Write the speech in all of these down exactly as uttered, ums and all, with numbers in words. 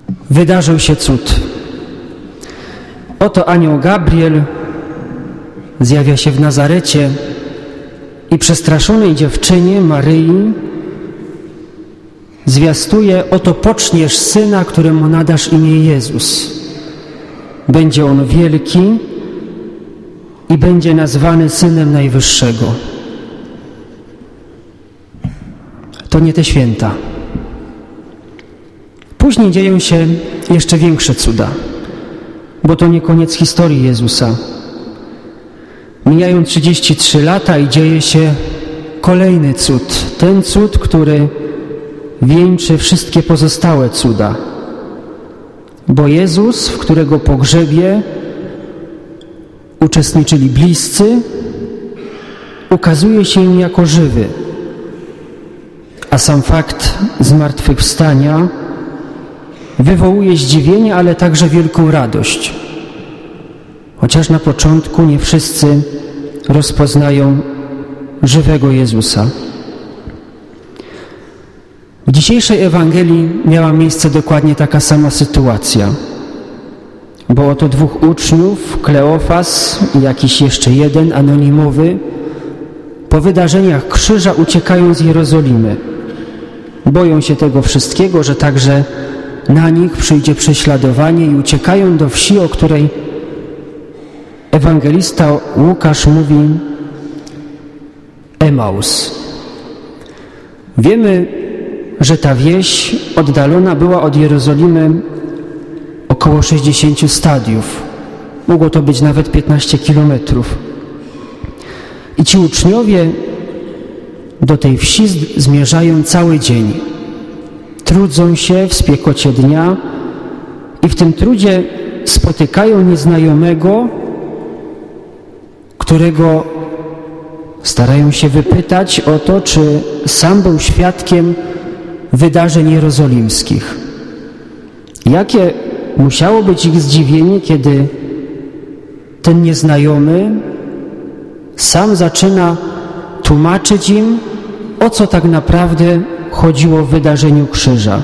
wydarzył się cud. Oto anioł Gabriel zjawia się w Nazarecie i przestraszonej dziewczynie Maryi zwiastuje: oto poczniesz syna, któremu nadasz imię Jezus. Będzie on wielki i będzie nazwany Synem Najwyższego. To nie te święta. Później dzieją się jeszcze większe cuda, bo to nie koniec historii Jezusa. Mijają trzydzieści trzy lata i dzieje się kolejny cud. Ten cud, który wieńczy wszystkie pozostałe cuda. Bo Jezus, w którego pogrzebie uczestniczyli bliscy, ukazuje się im jako żywy. A sam fakt zmartwychwstania wywołuje zdziwienie, ale także wielką radość. Chociaż na początku nie wszyscy rozpoznają żywego Jezusa. W dzisiejszej Ewangelii miała miejsce dokładnie taka sama sytuacja. Bo oto dwóch uczniów, Kleofas i jakiś jeszcze jeden anonimowy, po wydarzeniach krzyża uciekają z Jerozolimy. Boją się tego wszystkiego, że także na nich przyjdzie prześladowanie i uciekają do wsi, o której ewangelista Łukasz mówi Emaus. Wiemy, że ta wieś oddalona była od Jerozolimy około sześćdziesięciu stadiów. Mogło to być nawet piętnaście kilometrów. I ci uczniowie do tej wsi zmierzają cały dzień. Trudzą się w spiekocie dnia i w tym trudzie spotykają nieznajomego, którego starają się wypytać o to, czy sam był świadkiem wydarzeń jerozolimskich. Jakie musiało być ich zdziwienie, kiedy ten nieznajomy sam zaczyna tłumaczyć im, o co tak naprawdę chodziło w wydarzeniu krzyża.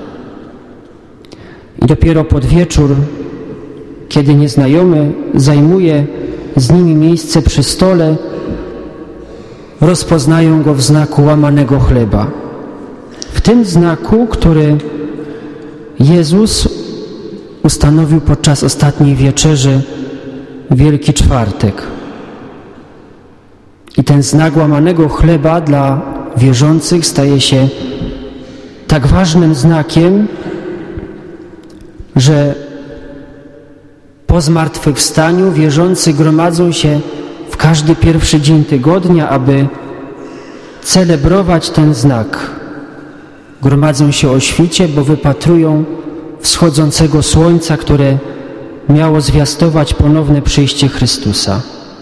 I dopiero pod wieczór, kiedy nieznajomy zajmuje z nimi miejsce przy stole, rozpoznają go w znaku łamanego chleba. W tym znaku, który Jezus ustanowił podczas ostatniej wieczerzy w Wielki Czwartek. I ten znak łamanego chleba dla wierzących staje się tak ważnym znakiem, że po zmartwychwstaniu wierzący gromadzą się w każdy pierwszy dzień tygodnia, aby celebrować ten znak. Gromadzą się o świcie, bo wypatrują wschodzącego słońca, które miało zwiastować ponowne przyjście Chrystusa.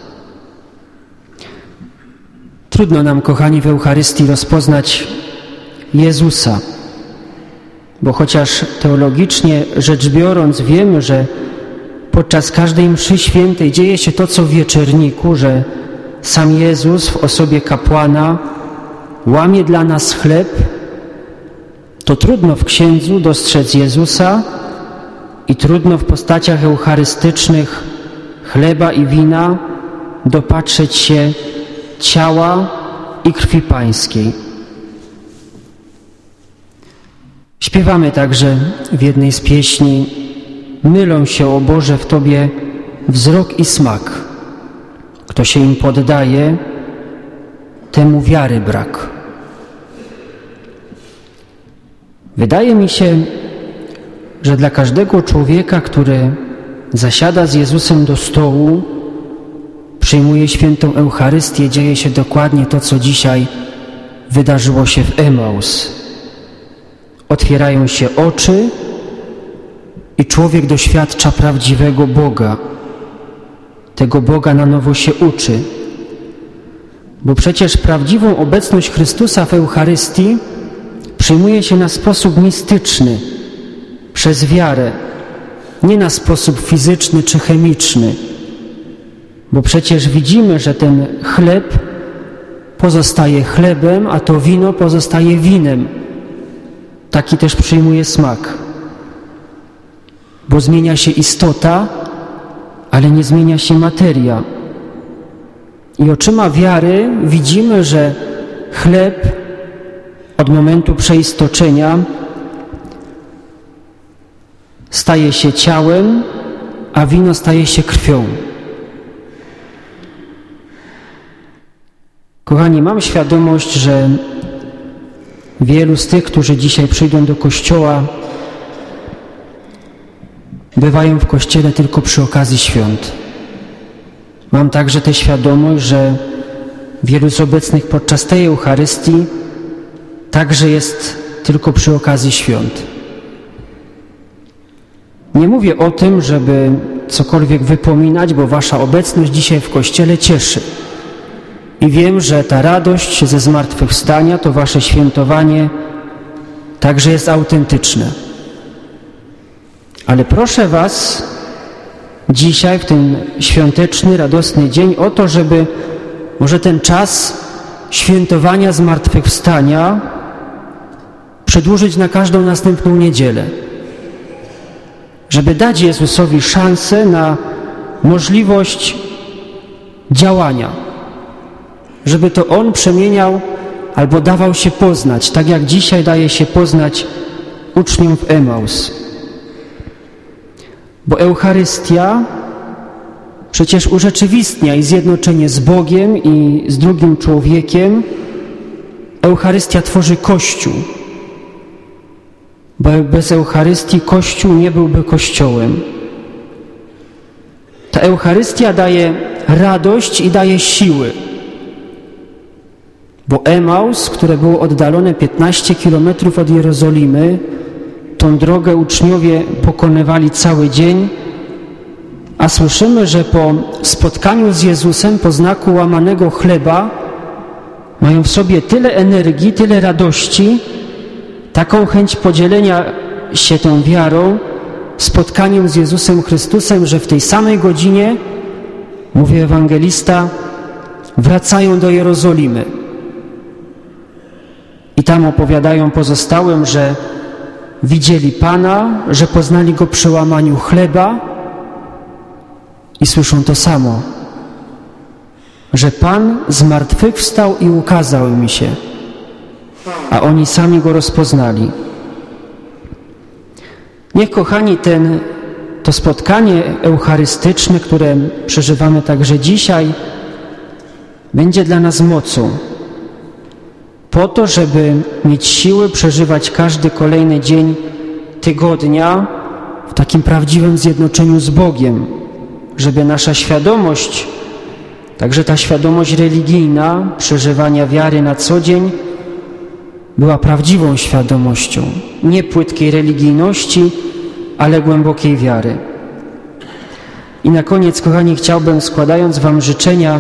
Trudno nam, kochani, w Eucharystii rozpoznać Jezusa, bo chociaż teologicznie rzecz biorąc wiemy, że podczas każdej mszy świętej dzieje się to, co w wieczerniku, że sam Jezus w osobie kapłana łamie dla nas chleb, to trudno w księdzu dostrzec Jezusa i trudno w postaciach eucharystycznych chleba i wina dopatrzeć się ciała i krwi Pańskiej. Śpiewamy także w jednej z pieśni: mylą się, o Boże, w Tobie wzrok i smak. Kto się im poddaje, temu wiary brak. Wydaje mi się, że dla każdego człowieka, który zasiada z Jezusem do stołu, przyjmuje świętą Eucharystię, dzieje się dokładnie to, co dzisiaj wydarzyło się w Emaus. Otwierają się oczy i człowiek doświadcza prawdziwego Boga. Tego Boga na nowo się uczy. Bo przecież prawdziwą obecność Chrystusa w Eucharystii przyjmuje się na sposób mistyczny, przez wiarę, nie na sposób fizyczny czy chemiczny. Bo przecież widzimy, że ten chleb pozostaje chlebem, a to wino pozostaje winem. Taki też przyjmuje smak. bo zmienia się istota, ale nie zmienia się materia. I oczyma wiary widzimy, że chleb od momentu przeistoczenia staje się ciałem, a wino staje się krwią. Kochani, mam świadomość, że wielu z tych, którzy dzisiaj przyjdą do kościoła, bywają w kościele tylko przy okazji świąt. Mam także tę świadomość, że wielu z obecnych podczas tej Eucharystii także jest tylko przy okazji świąt. Nie mówię o tym, żeby cokolwiek wypominać, bo wasza obecność dzisiaj w kościele cieszy. I wiem, że ta radość ze zmartwychwstania, to wasze świętowanie także jest autentyczne. Ale proszę was dzisiaj, w ten świąteczny, radosny dzień, o to, żeby może ten czas świętowania zmartwychwstania przedłużyć na każdą następną niedzielę. Żeby dać Jezusowi szansę na możliwość działania. Żeby to On przemieniał albo dawał się poznać, tak jak dzisiaj daje się poznać uczniom w Emaus. Bo Eucharystia przecież urzeczywistnia i zjednoczenie z Bogiem i z drugim człowiekiem. Eucharystia tworzy Kościół. Bo bez Eucharystii Kościół nie byłby Kościołem. Ta Eucharystia daje radość i daje siły. Bo Emaus, które było oddalone piętnaście kilometrów od Jerozolimy, tą drogę uczniowie pokonywali cały dzień, a słyszymy, że po spotkaniu z Jezusem, po znaku łamanego chleba, mają w sobie tyle energii, tyle radości, taką chęć podzielenia się tą wiarą, spotkaniem z Jezusem Chrystusem, że w tej samej godzinie, mówi ewangelista, wracają do Jerozolimy. I tam opowiadają pozostałym, że widzieli Pana, że poznali Go przy łamaniu chleba i słyszą to samo, że Pan zmartwychwstał i ukazał im się, a oni sami Go rozpoznali. Niech, kochani, ten, to spotkanie eucharystyczne, które przeżywamy także dzisiaj, będzie dla nas mocą, po to, żeby mieć siły przeżywać każdy kolejny dzień tygodnia w takim prawdziwym zjednoczeniu z Bogiem, żeby nasza świadomość, także ta świadomość religijna, przeżywania wiary na co dzień, była prawdziwą świadomością, nie płytkiej religijności, ale głębokiej wiary. I na koniec, kochani, chciałbym, składając wam życzenia,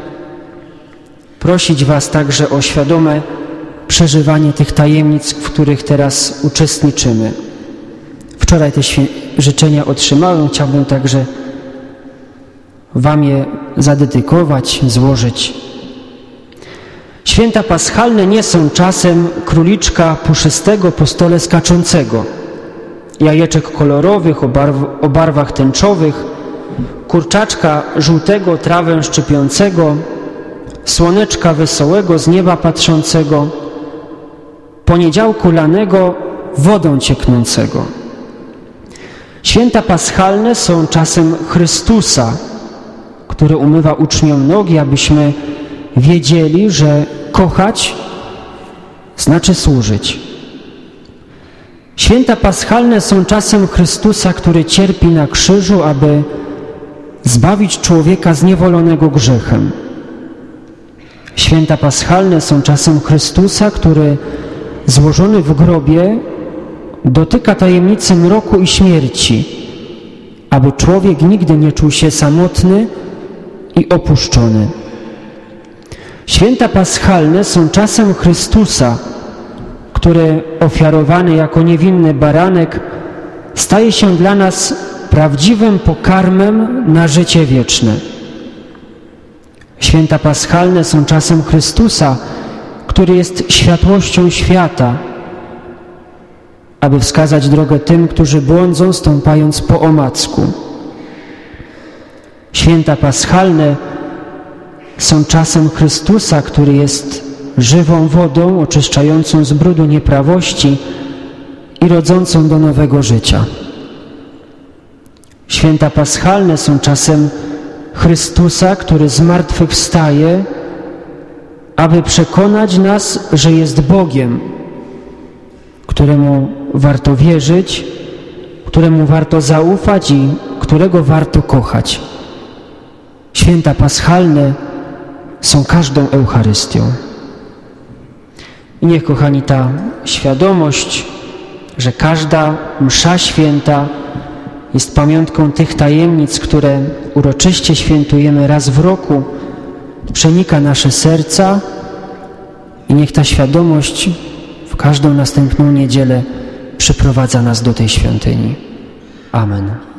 prosić was także o świadome przeżywanie tych tajemnic, w których teraz uczestniczymy. Wczoraj te życzenia otrzymałem, chciałbym także wam je zadedykować, złożyć. Święta paschalne nie są czasem króliczka puszystego po stole skaczącego, jajeczek kolorowych o, barw o barwach tęczowych, kurczaczka żółtego trawę szczypiącego, słoneczka wesołego z nieba patrzącego, poniedziałku lanego wodą cieknącego. Święta paschalne są czasem Chrystusa, który umywa uczniom nogi, abyśmy wiedzieli, że kochać znaczy służyć. Święta paschalne są czasem Chrystusa, który cierpi na krzyżu, aby zbawić człowieka zniewolonego grzechem. Święta paschalne są czasem Chrystusa, który złożony w grobie dotyka tajemnicy mroku i śmierci, aby człowiek nigdy nie czuł się samotny i opuszczony. Święta paschalne są czasem Chrystusa, który ofiarowany jako niewinny baranek staje się dla nas prawdziwym pokarmem na życie wieczne. Święta paschalne są czasem Chrystusa, który jest światłością świata, aby wskazać drogę tym, którzy błądzą, stąpając po omacku. Święta paschalne są czasem Chrystusa, który jest żywą wodą oczyszczającą z brudu nieprawości i rodzącą do nowego życia. Święta paschalne są czasem Chrystusa, który z martwych wstaje, aby przekonać nas, że jest Bogiem, któremu warto wierzyć, któremu warto zaufać i którego warto kochać. Święta paschalne są każdą Eucharystią. I niech, kochani, ta świadomość, że każda msza święta jest pamiątką tych tajemnic, które uroczyście świętujemy raz w roku, przenika nasze serca i niech ta świadomość w każdą następną niedzielę przyprowadza nas do tej świątyni. Amen.